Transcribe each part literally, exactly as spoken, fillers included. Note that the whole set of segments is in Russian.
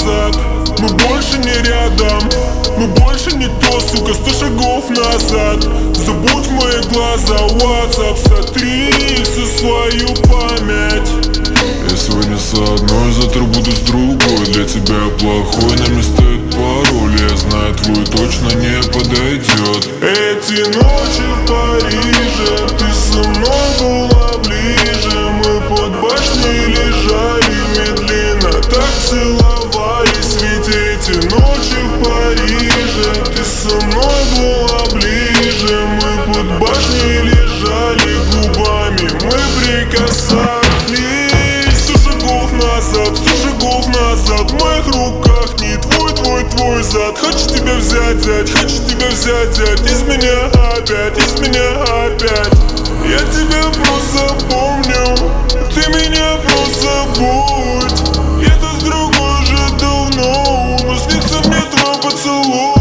назад. Мы больше не рядом, мы больше не то, сука, сто шагов назад. Забудь мои глаза, WhatsApp, сотри всю свою память. Я сегодня с одной, завтра буду с другой. Для тебя я плохой, на мне стоит пароль. Я знаю, твой точно не подойдет. Эти ночи в Париже, ты со мной была ближе. Мы под башней лежали, медленно так целовались. Ведь эти ночи в Париже, ты со мной была ближе. Мы под башней лежали, губами мы прикасались. Сто шагов назад, в моих руках не твой, твой, твой зад. Хочу тебя взять, взять, хочу тебя взять, взять. Из меня опять, из меня опять. Я тебя просто помню, ты меня просто забудь. Я-то с другой уже давно, но снится мне твой поцелуй.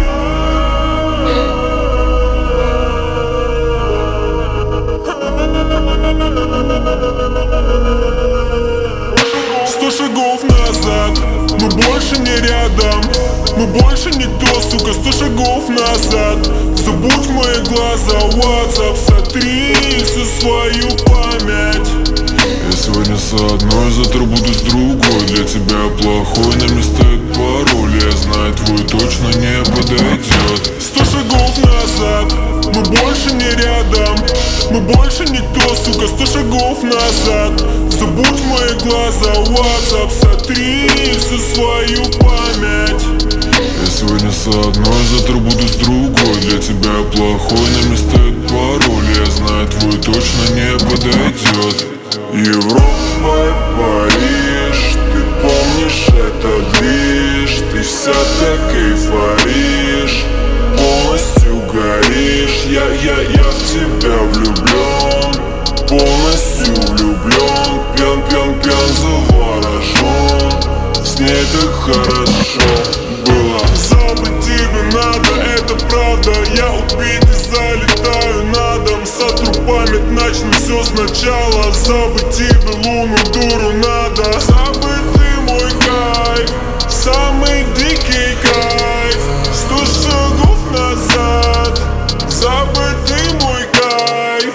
Сто шагов назад, мы больше не рядом, мы больше не то, сука, сто шагов назад. Забудь мои глаза, WhatsApp, сотри всю свою память. Я сегодня с одной, завтра буду с другой. Для тебя я плохой, на мне стоит пароль. Я знаю, твой точно не подойдет. Сто шагов назад, мы больше не рядом, мы больше не то, сука, сто шагов назад. Забудь мои глаза, WhatsApp, сотри всю свою память. Я сегодня с одной, завтра буду с другой. Для тебя я плохой, на мне стоит пароль. Я знаю, твой точно не подойдет. Европа, Париж, ты помнишь это движ. Ты вся так эйфоришь, полностью горишь. Я, я, я в тебя влюблен, полностью влюблен. Пьян, пьян, пьян, заворожен. С ней так хорошо было. Забыть тебе надо, это правда. Я убит и залетаю на дом. Сотру память, начну все сначала. Забыть тебе луну, дуру надо. Забыть ты мой кайф, самый дикий кайф. Сто шагов назад, забыть ты мой кайф.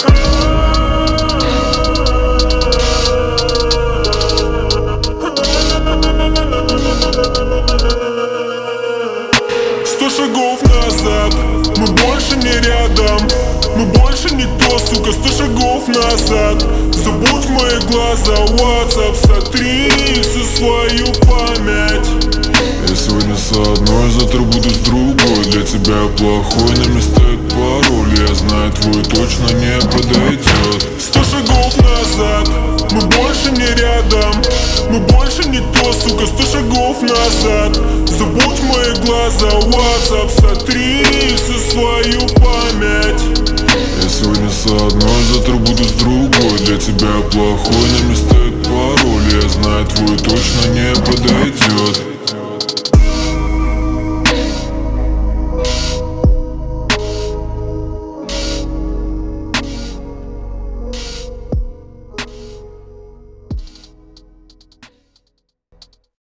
Сто шагов назад, мы больше не рядом, мы больше не то, сука, сто шагов назад. Забудь мои глаза, WhatsApp, сотри всю свою память. Я сегодня с одной, завтра буду с другой. Для тебя я плохой, на мне стоит пароль. Я знаю, твой точно не подойдет. Сто шагов назад, мы больше не рядом, мы больше не то, сука, сто шагов назад. Забудь мои глаза, WhatsApp, сотри всю свою память. Я сегодня с одной, завтра буду с другой. Для тебя я плохой, на мне стоит пароль. Я знаю, твой точно не подойдет.